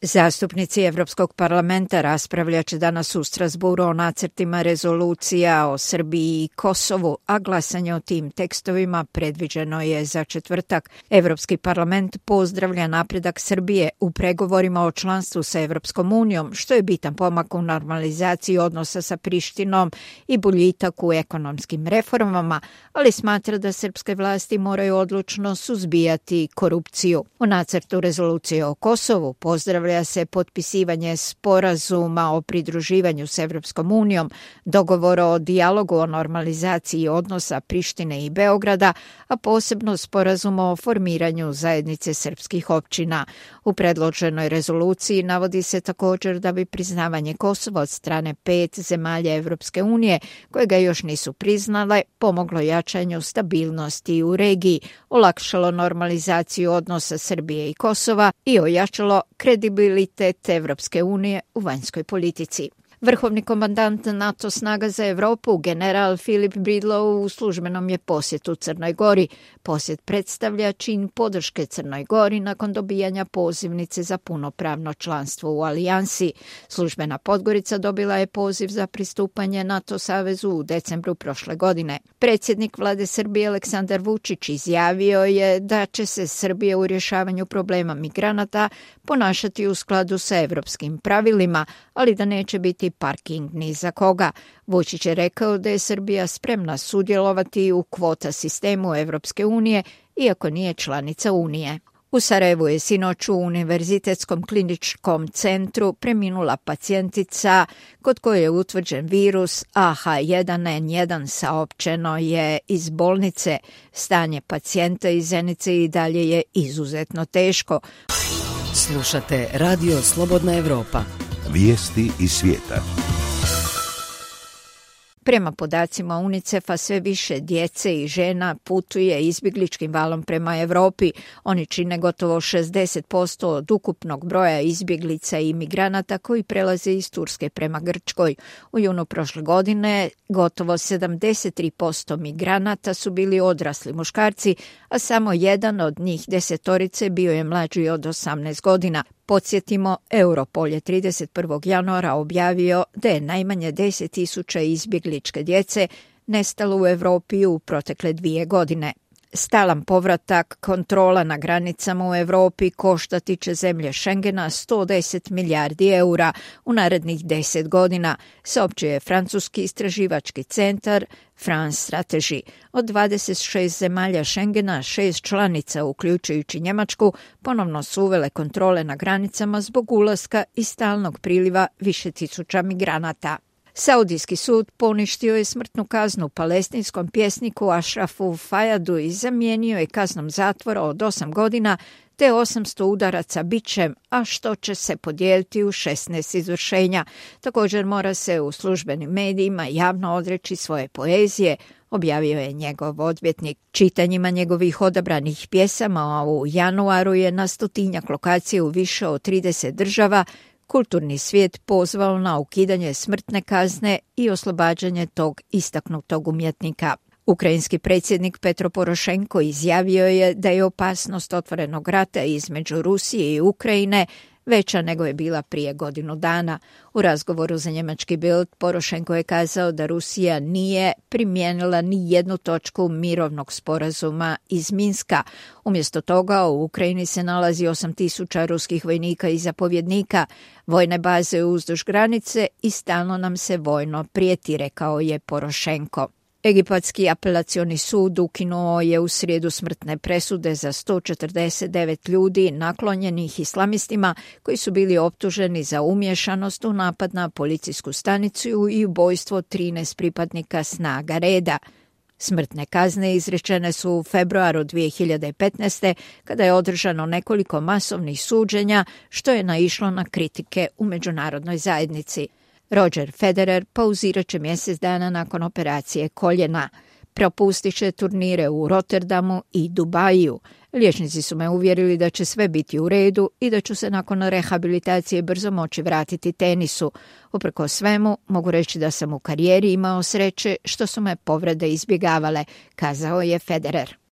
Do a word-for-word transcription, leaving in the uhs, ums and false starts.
Zastupnici Evropskog parlamenta raspravljat će danas u Strasburu o nacrtima rezolucija o Srbiji i Kosovu, a glasanje o tim tekstovima predviđeno je za četvrtak. Evropski parlament pozdravlja napredak Srbije u pregovorima o članstvu sa Evropskom unijom, što je bitan pomak u normalizaciji odnosa sa Prištinom i boljitak u ekonomskim reformama, ali smatra da srpske vlasti moraju odlučno suzbijati korupciju. U nacrtu rezolucije o Kosovu pozdravlja se potpisivanje sporazuma o pridruživanju s Evropskom unijom, dogovor o dijalogu o normalizaciji odnosa Prištine i Beograda, a posebno sporazum o formiranju zajednice srpskih općina. U predloženoj rezoluciji navodi se također da bi priznavanje Kosova od strane pet zemalja Evropske unije, koje ga još nisu priznale, pomoglo jačanju stabilnosti u regiji, olakšalo normalizaciju odnosa Srbije i Kosova i ojačalo kredibilitet Evropske unije u vanjskoj politici. Vrhovni komandant NATO snaga za Evropu, general Filip Bridlow, u službenom je posjetu Crnoj Gori. Posjet predstavlja čin podrške Crnoj Gori nakon dobijanja pozivnice za punopravno članstvo u alijansi. Službena Podgorica dobila je poziv za pristupanje NATO savezu u decembru prošle godine. Predsjednik vlade Srbije Aleksandar Vučić izjavio je da će se Srbija u rješavanju problema migranata ponašati u skladu sa evropskim pravilima, ali da neće biti parking ni za koga. Vučić je rekao da je Srbija spremna sudjelovati u kvota sistemu Evropske unije, iako nije članica Unije. U Sarajevu je sinoć u Univerzitetskom kliničkom centru preminula pacijentica kod koje je utvrđen virus A H jedan N jedan, saopćeno je iz bolnice. Stanje pacijenta iz Zenice i dalje je izuzetno teško. Slušate Radio Slobodna Evropa. Vijesti iz svijeta. Prema podacima UNICEF-a sve više djece i žena putuje izbjegličkim valom prema Europi. Oni čine gotovo šezdeset posto od ukupnog broja izbjeglica i migranata koji prelaze iz Turske prema Grčkoj. U junu prošle godine gotovo sedamdeset tri posto migranata su bili odrasli muškarci, a samo jedan od njih desetorice bio je mlađi od osamnaest godina. Podsjetimo, Europol je trideset prvog januara objavio da je najmanje deset tisuća izbjegličke djece nestalo u Europi u protekle dvije godine. Stalan povratak kontrola na granicama u Europi koštati će zemlje Schengena sto deset milijardi eura u narednih deset godina, saopćuje francuski istraživački centar France Strategy. Od dvadeset šest zemalja Schengena, šest članica, uključujući Njemačku, ponovno su uvele kontrole na granicama zbog ulaska i stalnog priliva više tisuća migranata. Saudijski sud poništio je smrtnu kaznu palestinskom pjesniku Ašrafu Fajadu i zamijenio je kaznom zatvora od osam godina te osamsto udaraca bičem, a što će se podijeliti u šesnaest izvršenja. Također mora se u službenim medijima javno odreći svoje poezije, objavio je njegov odvjetnik. Čitanjima njegovih odabranih pjesama u januaru je na stotinjak lokacije u više od trideset država kulturni svijet pozvao na ukidanje smrtne kazne i oslobađanje tog istaknutog umjetnika. Ukrajinski predsjednik Petro Porošenko izjavio je da je opasnost otvorenog rata između Rusije i Ukrajine veća nego je bila prije godinu dana. U razgovoru za njemački Bild Porošenko je kazao da Rusija nije primijenila ni jednu točku mirovnog sporazuma iz Minska. Umjesto toga u Ukrajini se nalazi osam tisuća ruskih vojnika i zapovjednika, vojne baze uzduž granice i stalno nam se vojno prijeti, rekao je Porošenko. Egipatski apelacioni sud ukinuo je u srijedu smrtne presude za sto četrdeset devet ljudi naklonjenih islamistima koji su bili optuženi za umješanost u napad na policijsku stanicu i ubojstvo trinaest pripadnika snaga reda. Smrtne kazne izrečene su u februaru dvije hiljade petnaeste. kada je održano nekoliko masovnih suđenja, što je naišlo na kritike u međunarodnoj zajednici. Roger Federer pauzirat će mjesec dana nakon operacije koljena. Propustit će turnire u Rotterdamu i Dubaju. Liječnici su me uvjerili da će sve biti u redu i da ću se nakon rehabilitacije brzo moći vratiti tenisu. Uprkos svemu, mogu reći da sam u karijeri imao sreće što su me povrede izbjegavale, kazao je Federer.